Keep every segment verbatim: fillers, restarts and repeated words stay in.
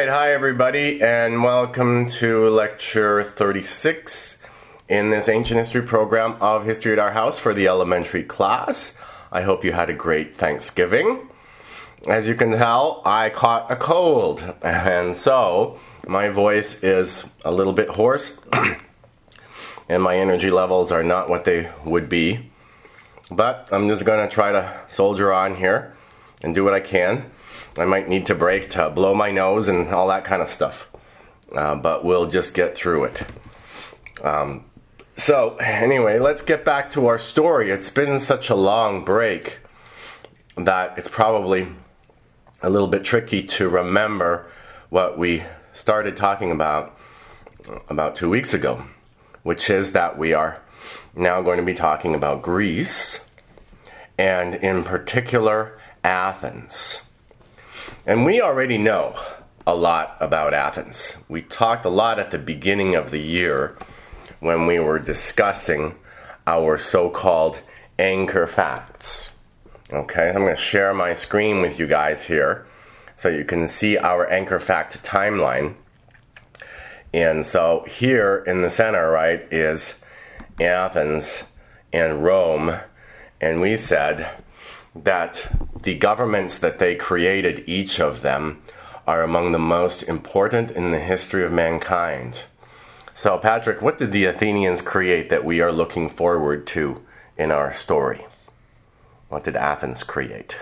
right, hi everybody, and welcome to lecture thirty-six in this ancient history program of History at Our House for the elementary class. I hope you had a great Thanksgiving. As you can tell, I caught a cold, and so my voice is a little bit hoarse, and my energy levels are not what they would be. But I'm just going to try to soldier on here and do what I can. I might need to break to blow my nose and all that kind of stuff. Uh, but we'll just get through it. Um, so, anyway, let's get back to our story. It's been such a long break that it's probably a little bit tricky to remember what we started talking about about two weeks ago, which is that we are now going to be talking about Greece, and in particular, Athens. And we already know a lot about Athens. We talked a lot at the beginning of the year when we were discussing our so-called anchor facts. Okay, I'm going to share my screen with you guys here so you can see our anchor fact timeline. And so here in the center, right, is Athens and Rome. And we said that the governments that they created, each of them, are among the most important in the history of mankind. So, Patrick, what did the Athenians create that we are looking forward to in our story? What did Athens create?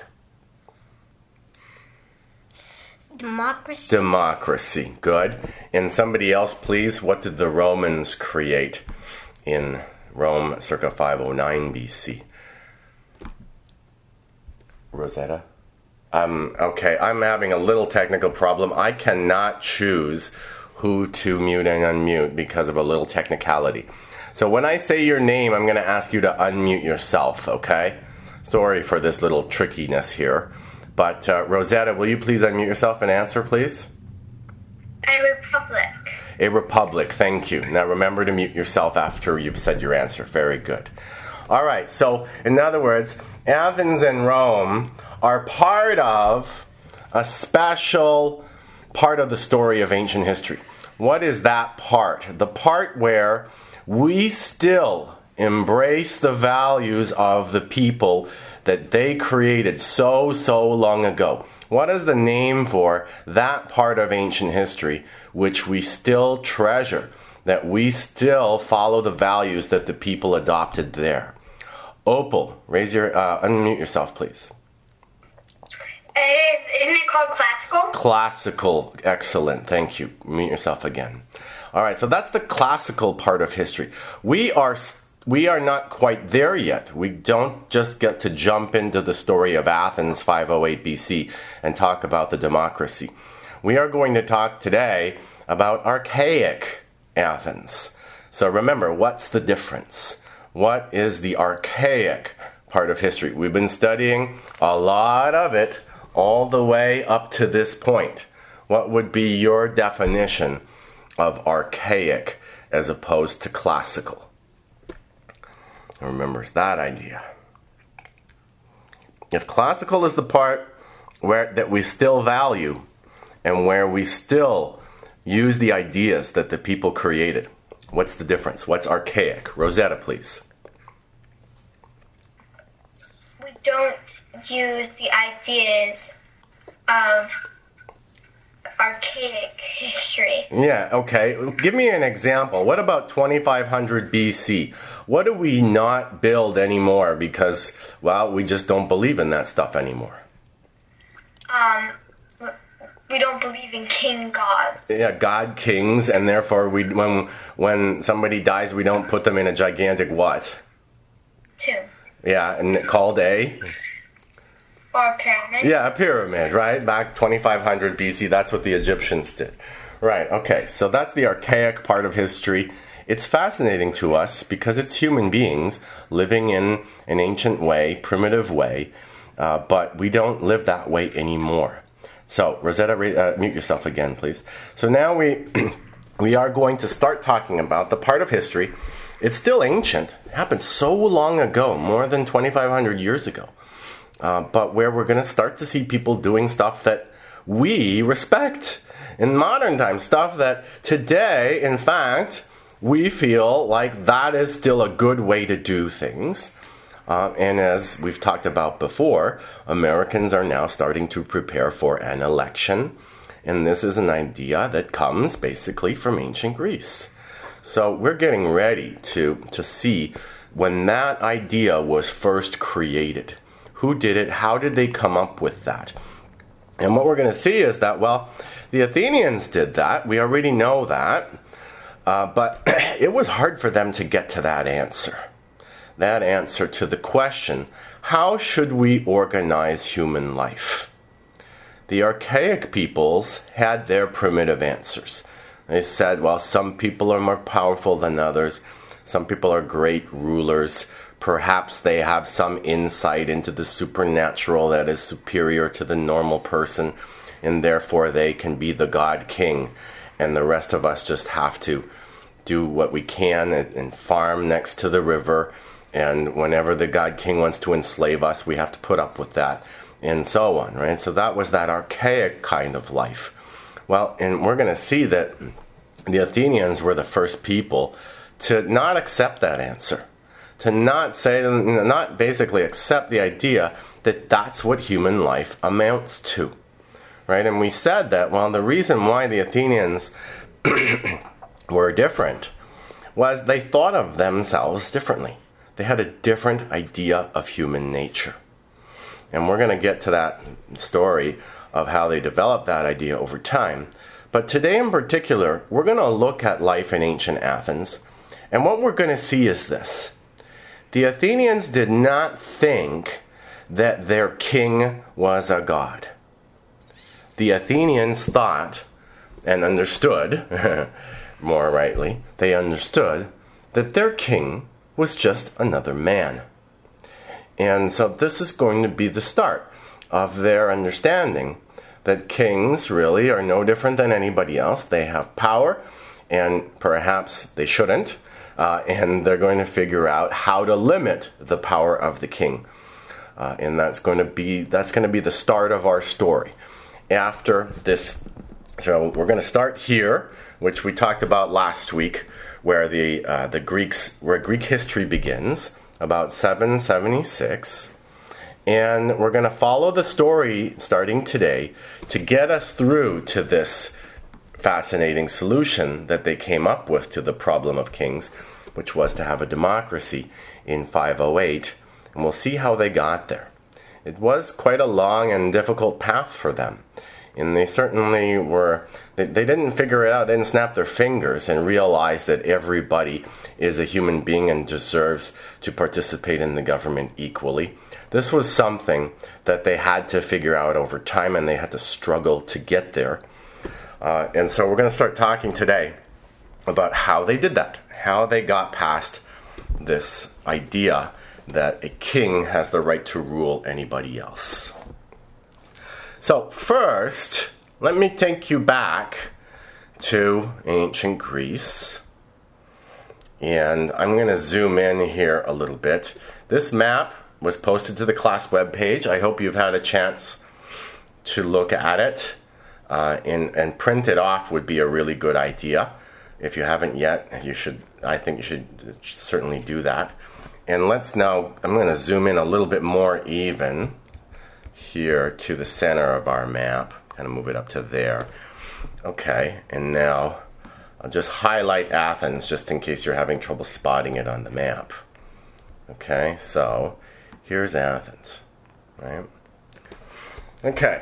Democracy. Democracy, good. And somebody else, please, what did the Romans create in Rome circa five oh nine B C? Rosetta? Um, okay, I'm having a little technical problem. I cannot choose who to mute and unmute because of a little technicality. So when I say your name, I'm going to ask you to unmute yourself, okay? Sorry for this little trickiness here. But uh, Rosetta, will you please unmute yourself and answer, please? A republic. A republic, thank you. Now remember to mute yourself after you've said your answer. Very good. All right, so in other words, Athens and Rome are part of a special part of the story of ancient history. What is that part? The part where we still embrace the values of the people that they created so, so long ago. What is the name for that part of ancient history which we still treasure, that we still follow the values that the people adopted there? Opal, raise your, uh, unmute yourself, please. Is, isn't it called classical? Classical, excellent, thank you. Mute yourself again. All right, so that's the classical part of history. We are we are not quite there yet. We don't just get to jump into the story of Athens five oh eight B C and talk about the democracy. We are going to talk today about archaic Athens. So remember, what's the difference? What is the archaic part of history? We've been studying a lot of it all the way up to this point. What would be your definition of archaic as opposed to classical? Who remembers that idea? If classical is the part where that we still value and where we still use the ideas that the people created, what's the difference? What's archaic? Rosetta, please. We don't use the ideas of archaic history. Yeah, okay. Give me an example. What about twenty-five hundred B C? What do we not build anymore because, well, we just don't believe in that stuff anymore? Um, we don't believe in king gods. Yeah, god kings, and therefore we when when somebody dies, we don't put them in a gigantic what? Tomb. Yeah, and called a? Or a pyramid. Yeah, a pyramid, right? Back twenty-five hundred B C, that's what the Egyptians did. Right, okay, so that's the archaic part of history. It's fascinating to us because it's human beings living in an ancient way, primitive way, uh, but we don't live that way anymore. So, Rosetta, uh, mute yourself again, please. So now we we are going to start talking about the part of history. It's still ancient. It happened so long ago, more than twenty-five hundred years ago. Uh, but where we're going to start to see people doing stuff that we respect in modern times, stuff that today, in fact, we feel like that is still a good way to do things. Uh, and as we've talked about before, Americans are now starting to prepare for an election. And this is an idea that comes basically from ancient Greece. So we're getting ready to, to see when that idea was first created. Who did it? How did they come up with that? And what we're going to see is that, well, the Athenians did that. We already know that. Uh, but it was hard for them to get to that answer. That answer to the question, how should we organize human life? The archaic peoples had their primitive answers. They said, well, some people are more powerful than others. Some people are great rulers. Perhaps they have some insight into the supernatural that is superior to the normal person, and therefore they can be the god king. And the rest of us just have to do what we can and, and farm next to the river. And whenever the god king wants to enslave us, we have to put up with that, and so on, right? So that was that archaic kind of life. Well, and we're going to see that the Athenians were the first people to not accept that answer, to not say, not basically accept the idea that that's what human life amounts to, right? And we said that, well, the reason why the Athenians were different was they thought of themselves differently. They had a different idea of human nature. And we're going to get to that story of how they developed that idea over time. But today in particular, we're going to look at life in ancient Athens. And what we're going to see is this. The Athenians did not think that their king was a god. The Athenians thought and understood, more rightly, they understood that their king was just another man. And so this is going to be the start of their understanding that kings really are no different than anybody else. They have power, and perhaps they shouldn't, uh, and they're going to figure out how to limit the power of the king. Uh, and that's going to be that's going to be the start of our story. After this, so we're going to start here, which we talked about last week, where the uh, the Greeks, where Greek history begins, about seven seventy-six, and we're going to follow the story starting today to get us through to this fascinating solution that they came up with to the problem of kings, which was to have a democracy in five oh eight, and we'll see how they got there. It was quite a long and difficult path for them. And they certainly were, they, they didn't figure it out, they didn't snap their fingers and realize that everybody is a human being and deserves to participate in the government equally. This was something that they had to figure out over time, and they had to struggle to get there. Uh, and so we're going to start talking today about how they did that, how they got past this idea that a king has the right to rule anybody else. So first, let me take you back to ancient Greece. And I'm going to zoom in here a little bit. This map was posted to the class webpage. I hope you've had a chance to look at it. Uh, and, and print it off would be a really good idea. If you haven't yet, you should. I think you should certainly do that. And let's now, I'm going to zoom in a little bit more even here to the center of our map, kind of move it up to there. Okay, and now I'll just highlight Athens just in case you're having trouble spotting it on the map. Okay, so here's Athens, right? Okay,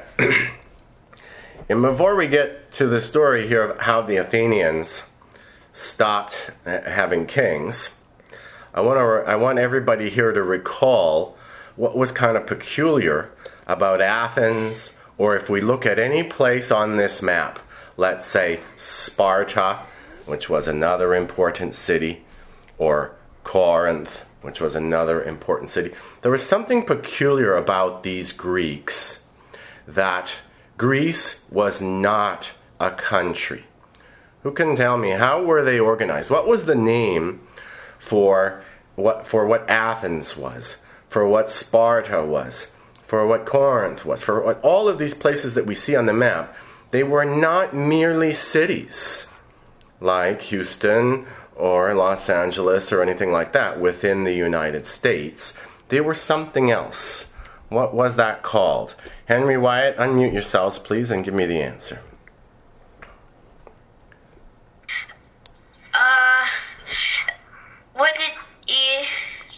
and before we get to the story here of how the Athenians stopped having kings, I want to I want everybody here to recall what was kind of peculiar about Athens, or if we look at any place on this map, let's say Sparta, which was another important city, or Corinth, which was another important city. There was something peculiar about these Greeks, that Greece was not a country. Who can tell me, how were they organized? What was the name for what, for what Athens was, for what Sparta was, for what Corinth was, for what all of these places that we see on the map? they were not merely cities like Houston or Los Angeles or anything like that within the United States. They were something else. What was that called? Henry, Wyatt, unmute yourselves, please, and give me the answer. Uh, what did it?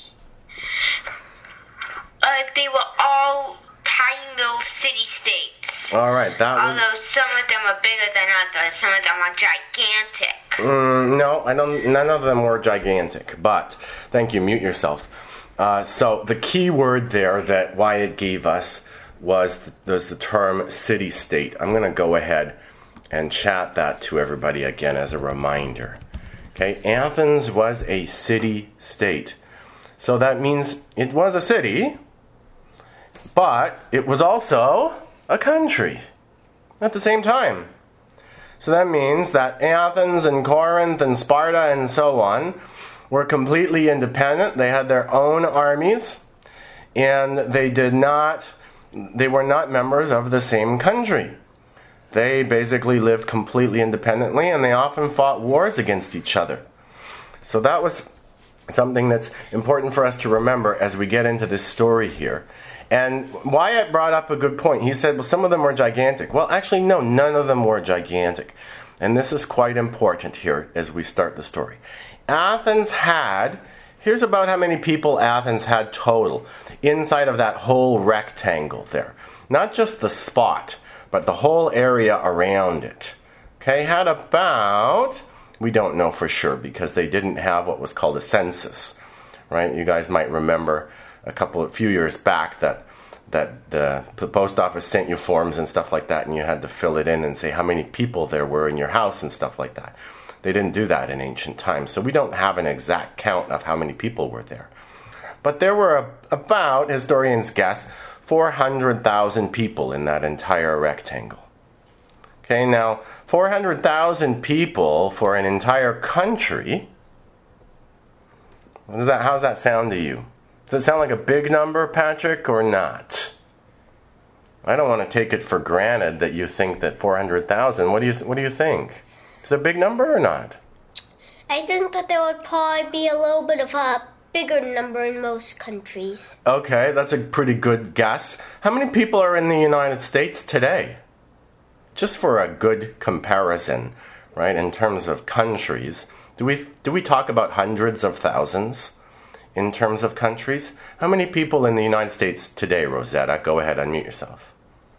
Uh, they were all tiny little city-states. All right, that was... Although some of them are bigger than others, some of them are gigantic. Mm, no, I don't. None of them were gigantic. But thank you. Mute yourself. Uh, so the key word there that Wyatt gave us was the, was the term city-state. I'm going to go ahead and chat that to everybody again as a reminder. Okay, Athens was a city-state. So that means it was a city, but it was also a country at the same time. So that means that Athens and Corinth and Sparta and so on were completely independent. They had their own armies, and they did not, they were not members of the same country. They basically lived completely independently, and they often fought wars against each other. So that was something that's important for us to remember as we get into this story here. And Wyatt brought up a good point. He said, well, some of them were gigantic. Well, actually, no, none of them were gigantic. And this is quite important here as we start the story. Athens had, here's about how many people Athens had total inside of that whole rectangle there. Not just the spot, but the whole area around it. Okay, had about, we don't know for sure because they didn't have what was called a census, right? You guys might remember a couple of few years back that that the, the post office sent you forms and stuff like that, and you had to fill it in and say how many people there were in your house and stuff like that. They didn't do that in ancient times, so we don't have an exact count of how many people were there. But there were a, about, historians guess, four hundred thousand people in that entire rectangle. Okay, now four hundred thousand people for an entire country. What does that? How does that sound to you? Does it sound like a big number, Patrick, or not? I don't want to take it for granted that you think that four hundred thousand. What do you What do you think? Is it a big number or not? I think that there would probably be a little bit of a bigger number in most countries. Okay, that's a pretty good guess. How many people are in the United States today? Just for a good comparison, right? In terms of countries, do we do we talk about hundreds of thousands? In terms of countries, how many people in the United States today, Rosetta? Go ahead, unmute yourself.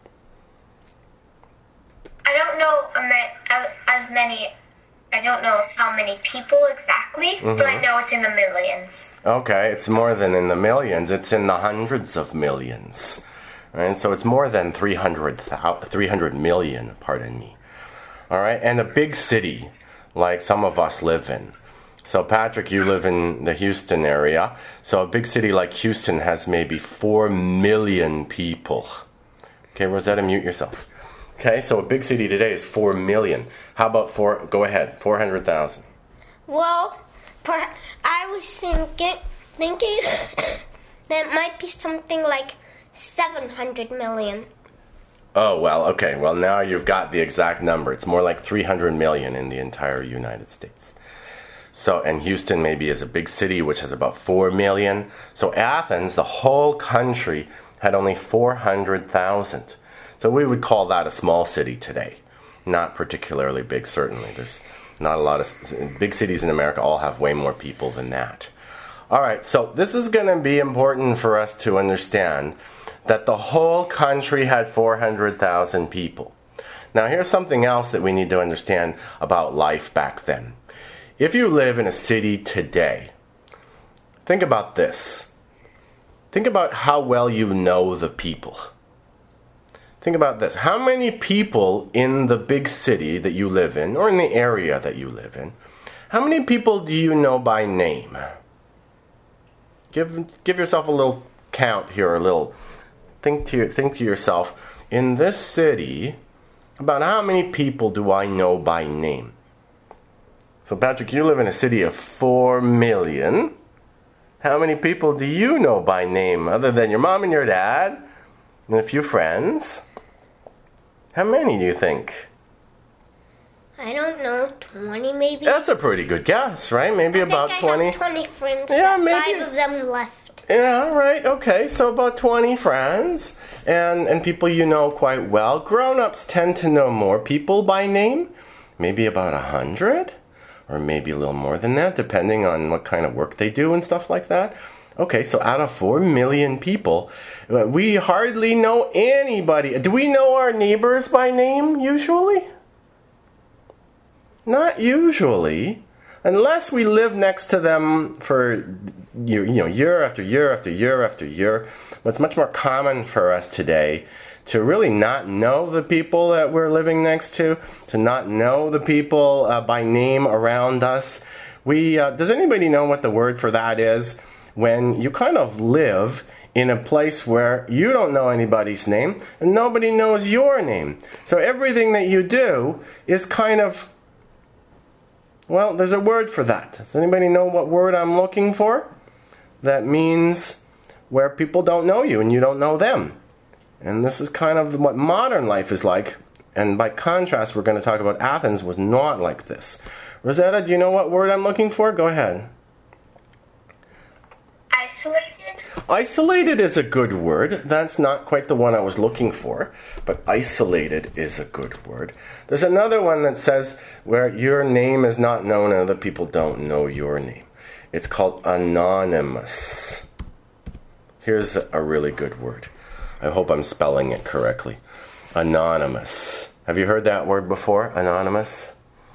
I don't know as many, I don't know how many people exactly, mm-hmm. but I know it's in the millions. Okay, it's more than in the millions. It's in the hundreds of millions. Right? So it's more than three hundred, three hundred million, pardon me. All right, and a big city like some of us live in. So Patrick, you live in the Houston area. So a big city like Houston has maybe four million people. Okay, Rosetta, mute yourself. Okay, so a big city today is four million. How about four, go ahead, four hundred thousand? Well, per, I was thinking, thinking that might be something like seven hundred million. Oh, well, okay. Well, now you've got the exact number. It's more like three hundred million in the entire United States. So, and Houston maybe is a big city which has about four million. So Athens, the whole country, had only four hundred thousand. So we would call that a small city today. Not particularly big, certainly. There's not a lot of... Big cities in America all have way more people than that. All right, so this is going to be important for us to understand that the whole country had four hundred thousand people. Now, here's something else that we need to understand about life back then. If you live in a city today, think about this. Think about how well you know the people. Think about this. How many people in the big city that you live in, or in the area that you live in, how many people do you know by name? Give give yourself a little count here, a little. Think to think to yourself, in this city, about how many people do I know by name? So Patrick, you live in a city of four million. How many people do you know by name, other than your mom and your dad, and a few friends? How many do you think? I don't know, twenty maybe? That's a pretty good guess, right? Maybe I about think I twenty. have twenty friends, Yeah, but maybe. five of them left. Yeah, right. Okay, so about twenty friends and and people you know quite well. Grown-ups tend to know more people by name, maybe about a hundred, or maybe a little more than that, depending on what kind of work they do and stuff like that. Okay, so out of four million people, we hardly know anybody. Do we know our neighbors by name usually? Not usually. Unless we live next to them for you know year after year after year after year. But it's much more common for us today to really not know the people that we're living next to, to not know the people uh, by name around us. We uh, does anybody know what the word for that is? When you kind of live in a place where you don't know anybody's name and nobody knows your name. So everything that you do is kind of, well, there's a word for that. Does anybody know what word I'm looking for? That means where people don't know you and you don't know them. And this is kind of what modern life is like. And by contrast, we're going to talk about Athens was not like this. Rosetta, do you know what word I'm looking for? Go ahead. Isolated? Isolated is a good word. That's not quite the one I was looking for, but isolated is a good word. There's another one that says where your name is not known and other people don't know your name. It's called anonymous. Here's a really good word. I hope I'm spelling it correctly. Anonymous. Have you heard that word before? Anonymous?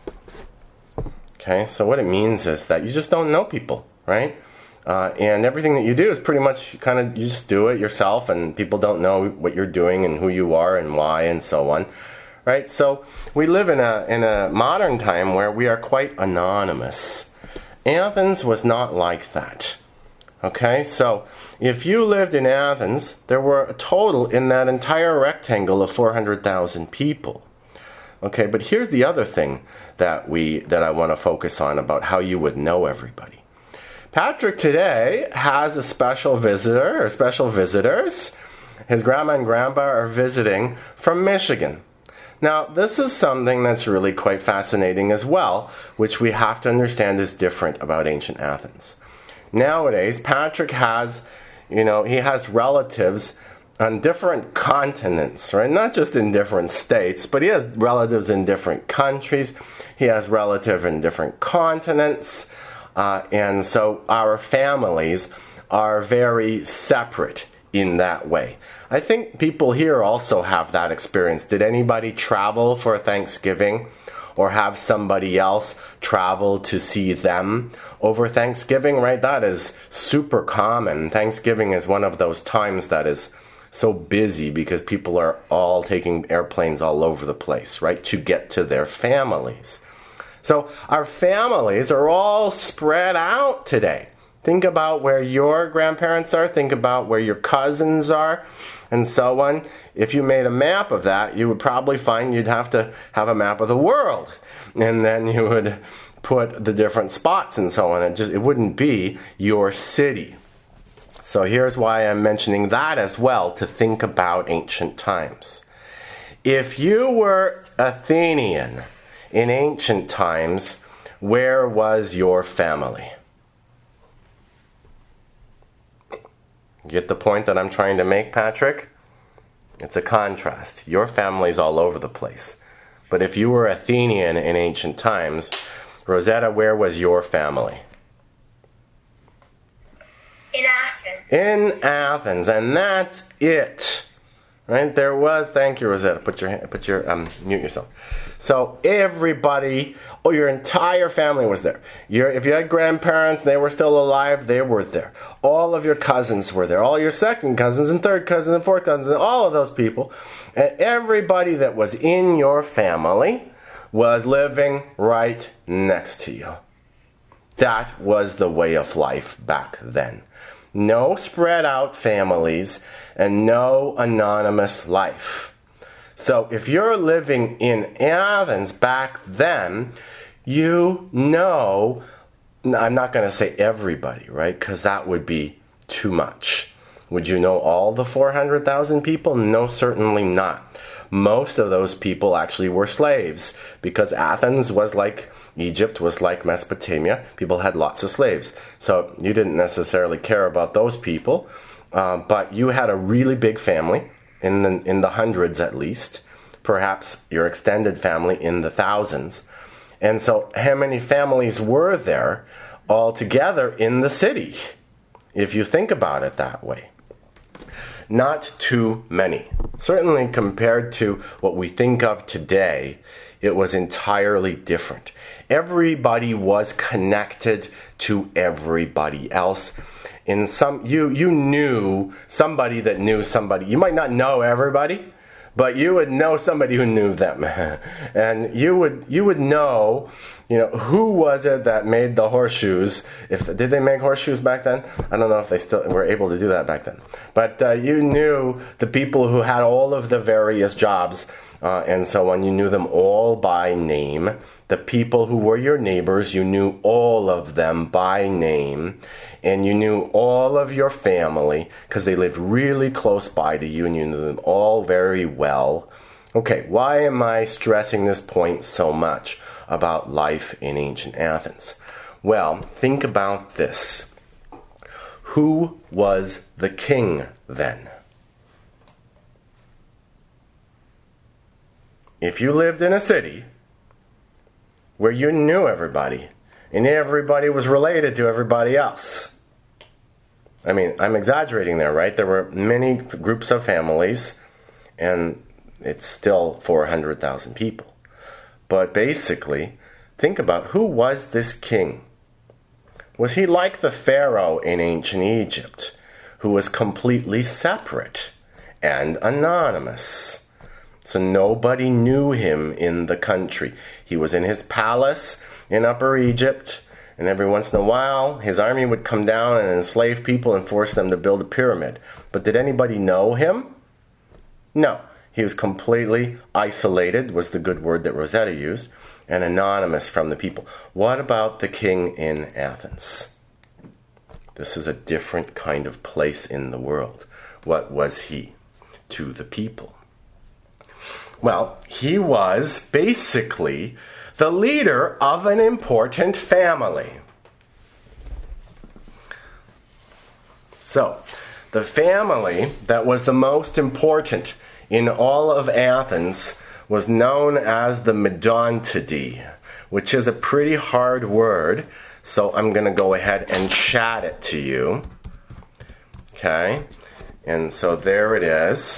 Okay, so what it means is that you just don't know people, right? Uh, and everything that you do is pretty much kind of, you just do it yourself and people don't know what you're doing and who you are and why and so on. Right? So we live in a, in a modern time where we are quite anonymous. Athens was not like that. Okay? So if you lived in Athens, there were a total in that entire rectangle of four hundred thousand people. Okay, but here's the other thing that we that I want to focus on about how you would know everybody. Patrick today has a special visitor, or special visitors. His grandma and grandpa are visiting from Michigan. Now, this is something that's really quite fascinating as well, which we have to understand is different about ancient Athens. Nowadays, Patrick has, you know, he has relatives on different continents, right? Not just in different states, but he has relatives in different countries. He has relatives in different continents. Uh, and so our families are very separate in that way. I think people here also have that experience. Did anybody travel for Thanksgiving or have somebody else travel to see them over Thanksgiving, right? That is super common. Thanksgiving is one of those times that is so busy because people are all taking airplanes all over the place, right, to get to their families. So our families are all spread out today. Think about where your grandparents are. Think about where your cousins are, and so on. If you made a map of that, you would probably find you'd have to have a map of the world. And then you would put the different spots and so on. It just it wouldn't be your city. So here's why I'm mentioning that as well, to think about ancient times. If you were Athenian in ancient times, where was your family? Get the point that I'm trying to make, Patrick? It's a contrast. Your family's all over the place. But if you were Athenian in ancient times, Rosetta, where was your family? In Athens. In Athens, and that's it. Right? There was, thank you, Rosetta. Put your put your um mute yourself. So everybody, oh, your entire family was there. Your, if you had grandparents, they were still alive, they were there. All of your cousins were there. All your second cousins and third cousins and fourth cousins and all of those people. And everybody that was in your family was living right next to you. That was the way of life back then. No spread out families and no anonymous life. So if you're living in Athens back then, you know, I'm not going to say everybody, right? Because that would be too much. Would you know all the four hundred thousand people? No, certainly not. Most of those people actually were slaves, because Athens was like Egypt, was like Mesopotamia. People had lots of slaves. So you didn't necessarily care about those people, uh, but you had a really big family, in the, in the hundreds at least, perhaps your extended family in the thousands. And so how many families were there altogether in the city, if you think about it that way? Not too many. Certainly compared to what we think of today, it was entirely different. Everybody was connected to everybody else. In some, you you knew somebody that knew somebody. You might not know everybody, but you would know somebody who knew them. And you would you would know, you know, who was it that made the horseshoes? If did they make horseshoes back then? I don't know if they still were able to do that back then. But uh, you knew the people who had all of the various jobs uh, and so on. You knew them all by name. The people who were your neighbors, you knew all of them by name. And you knew all of your family because they lived really close by to you and you knew them all very well. Okay, why am I stressing this point so much about life in ancient Athens? Well, think about this. Who was the king then? If you lived in a city where you knew everybody and everybody was related to everybody else, I mean, I'm exaggerating there, right? There were many groups of families, and it's still four hundred thousand people. But basically, think about, who was this king? Was he like the Pharaoh in ancient Egypt, who was completely separate and anonymous? So nobody knew him in the country. He was in his palace in Upper Egypt, and every once in a while, his army would come down and enslave people and force them to build a pyramid. But did anybody know him? No. He was completely isolated, was the good word that Rosetta used, and anonymous from the people. What about the king in Athens? This is a different kind of place in the world. What was he to the people? Well, he was basically the leader of an important family. So, the family that was the most important in all of Athens was known as the Medontidae, which is a pretty hard word, so I'm going to go ahead and chat it to you. Okay, and so there it is.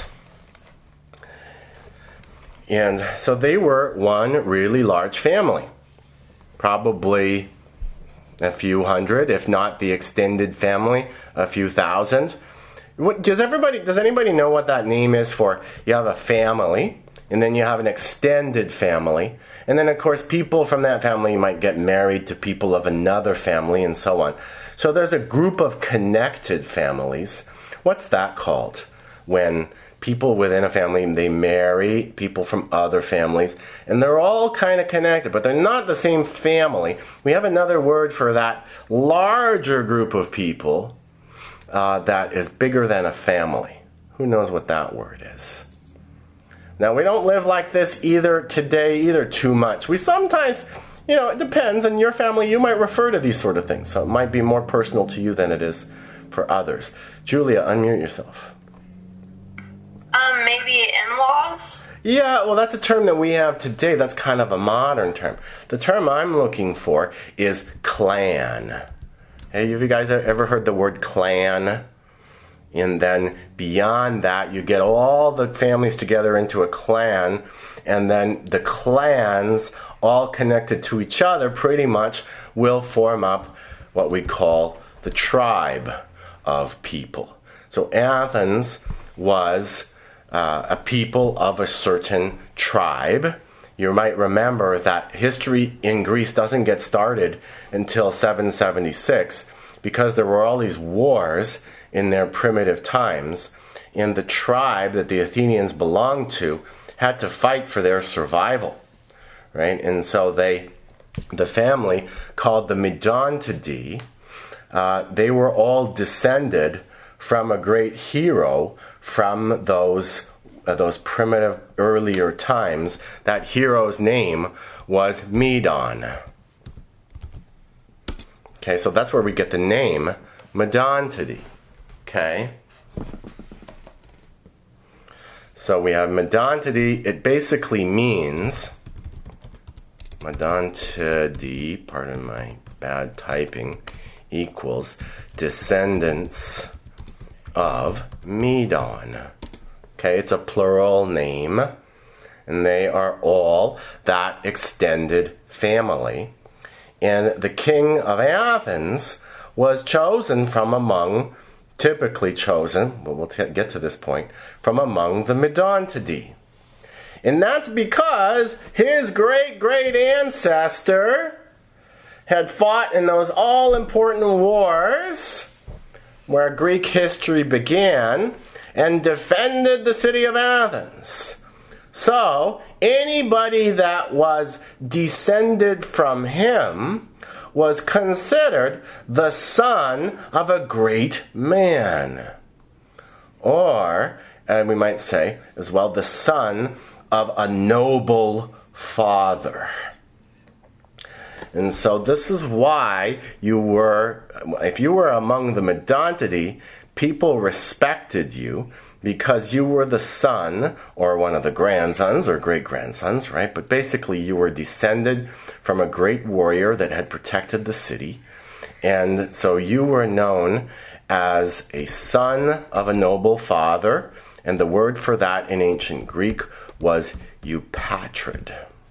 And so they were one really large family, probably a few hundred, if not the extended family, a few thousand. What, does everybody, does anybody know what that name is for? You have a family, and then you have an extended family, and then of course people from that family might get married to people of another family, and so on. So there's a group of connected families. What's that called? When people within a family, they marry people from other families, and they're all kind of connected, but they're not the same family. We have another word for that larger group of people uh, that is bigger than a family. Who knows what that word is? Now, we don't live like this either today, either too much. We sometimes, you know, it depends. In your family, you might refer to these sort of things, so it might be more personal to you than it is for others. Julia, unmute yourself. Um, maybe in-laws? Yeah, well, that's a term that we have today. That's kind of a modern term. The term I'm looking for is clan. Hey, have you guys ever heard the word clan? And then beyond that, you get all the families together into a clan, and then the clans, all connected to each other pretty much, will form up what we call the tribe of people. So Athens was uh, a people of a certain tribe. You might remember that history in Greece doesn't get started until seven seventy-six because there were all these wars in their primitive times, and the tribe that the Athenians belonged to had to fight for their survival, right? And so they, the family called the Medontidae, uh, they were all descended from a great hero from those uh, those primitive earlier times. That hero's name was Medon. Okay, so that's where we get the name Medontidy. Okay. So we have Medontidy. It basically means Medontidy, pardon my bad typing, equals descendants of Medon. Okay, it's a plural name, and they are all that extended family. And the king of Athens was chosen from among, typically chosen, but we'll t- get to this point, from among the Medontidae. And that's because his great-great ancestor had fought in those all-important wars where Greek history began and defended the city of Athens. So, anybody that was descended from him was considered the son of a great man. Or, and we might say as well, the son of a noble father. And so this is why you were, if you were among the Medontidae, people respected you because you were the son or one of the grandsons or great-grandsons, right? But basically you were descended from a great warrior that had protected the city. And so you were known as a son of a noble father. And the word for that in ancient Greek was eupatrid.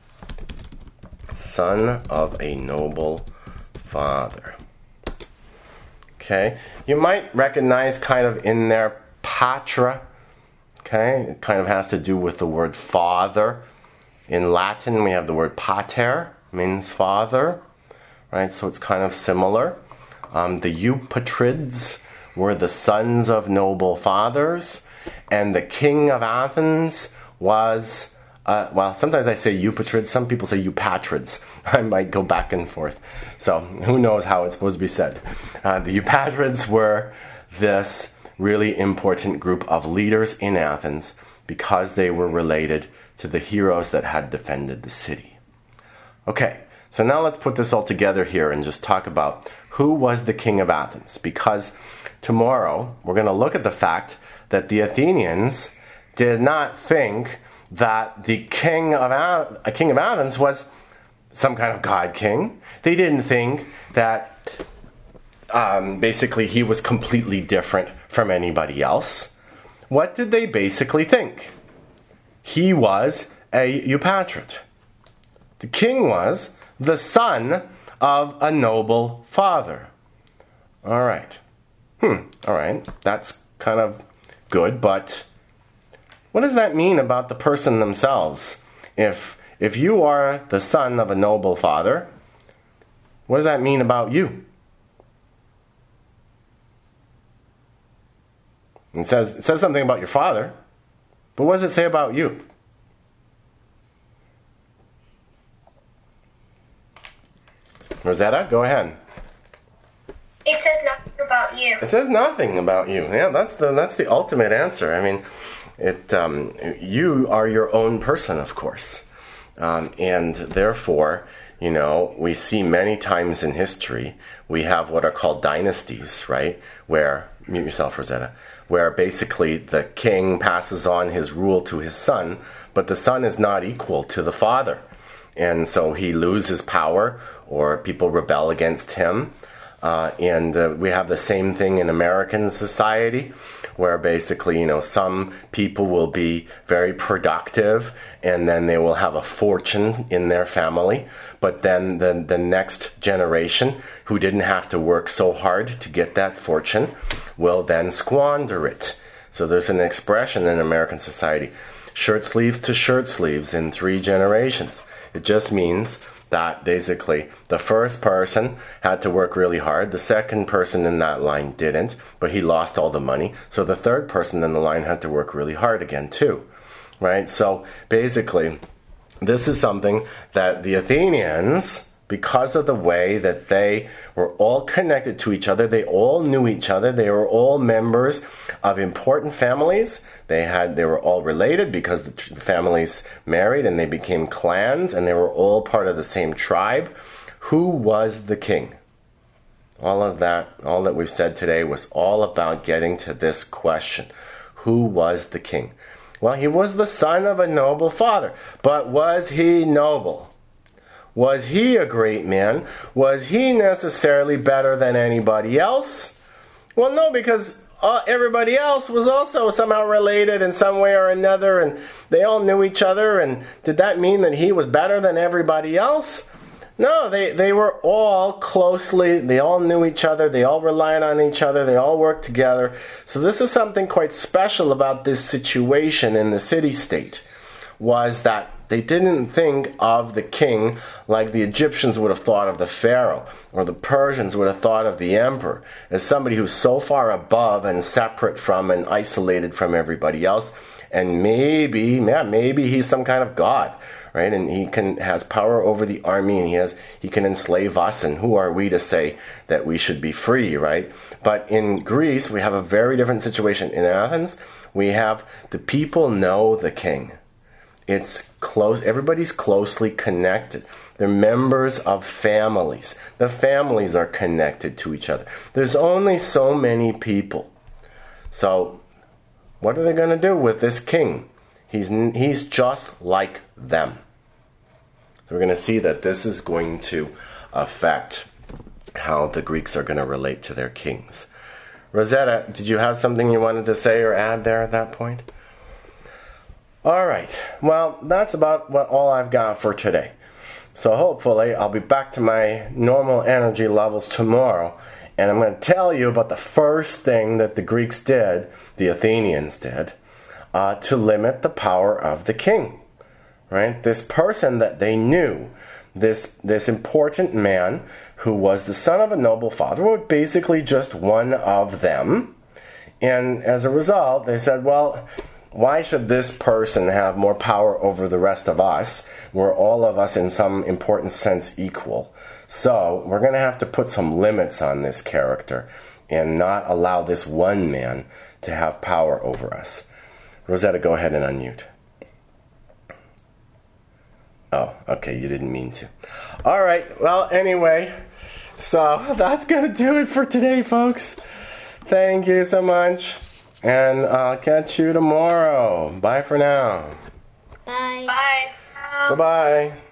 Son of a noble father. Okay, you might recognize kind of in there patra. Okay, it kind of has to do with the word father. In Latin, we have the word pater, means father, right? So it's kind of similar. Um, the Eupatrids were the sons of noble fathers, and the king of Athens was, uh, well, sometimes I say Eupatrids, some people say Eupatrids. I might go back and forth. So who knows how it's supposed to be said. Uh, the Eupatrids were this really important group of leaders in Athens because they were related to the heroes that had defended the city. Okay, so now let's put this all together here and just talk about who was the king of Athens. Because tomorrow we're going to look at the fact that the Athenians did not think that the king of A- a king of Athens was some kind of god king. They didn't think that um, basically he was completely different from anybody else. What did they basically think? He was a Eupatrid. The king was the son of a noble father. All right. Hmm. All right. That's kind of good, but what does that mean about the person themselves? If if you are the son of a noble father, what does that mean about you? It says it says something about your father, but what does it say about you? Rosetta, go ahead. It says nothing about you. It says nothing about you. Yeah, that's the that's the ultimate answer. I mean, it um, you are your own person, of course, um, and therefore, you know, we see many times in history we have what are called dynasties, right? Where mute yourself, Rosetta. Where basically the king passes on his rule to his son, but the son is not equal to the father, and so he loses power, or people rebel against him. Uh, and uh, we have the same thing in American society, where basically, you know, some people will be very productive and then they will have a fortune in their family. But then the, the next generation, who didn't have to work so hard to get that fortune, will then squander it. So there's an expression in American society, shirt sleeves to shirt sleeves in three generations. It just means that basically the first person had to work really hard, the second person in that line didn't, but he lost all the money, so the third person in the line had to work really hard again too, right? So basically, this is something that the Athenians because of the way that they were all connected to each other. They all knew each other. They were all members of important families. They had they were all related because the t- families married and they became clans, and they were all part of the same tribe. Who was the king? All of that, all that we've said today was all about getting to this question. Who was the king? Well, he was the son of a noble father. But was he noble? Was he a great man? Was he necessarily better than anybody else? Well, no, because uh, everybody else was also somehow related in some way or another, and they all knew each other, and did that mean that he was better than everybody else? No, they, they were all closely, they all knew each other, they all relied on each other, they all worked together. So this is something quite special about this situation in the city-state, was that they didn't think of the king like the Egyptians would have thought of the pharaoh, or the Persians would have thought of the emperor, as somebody who's so far above and separate from and isolated from everybody else, and maybe, yeah, maybe he's some kind of god, right? And he can has power over the army, and he has he can enslave us, and who are we to say that we should be free, right? But in Greece, we have a very different situation. In Athens, we have the people know the king. It's close. Everybody's closely connected. They're members of families. The families are connected to each other. There's only so many people. So what are they going to do with this king? He's he's just like them. So we're going to see that this is going to affect how the Greeks are going to relate to their kings. Rosetta, did you have something you wanted to say or add there at that point? All right, well, that's about what all I've got for today. So hopefully I'll be back to my normal energy levels tomorrow, and I'm going to tell you about the first thing that the Greeks did, the Athenians did, uh, to limit the power of the king. Right? This person that they knew, this this important man who was the son of a noble father, was basically just one of them. And as a result, they said, well, why should this person have more power over the rest of us? We're all of us in some important sense equal. So we're going to have to put some limits on this character and not allow this one man to have power over us. Rosetta, go ahead and unmute. Oh, okay, you didn't mean to. All right, well, anyway, so that's going to do it for today, folks. Thank you so much. And I'll catch you tomorrow. Bye for now. Bye. Bye. Bye-bye.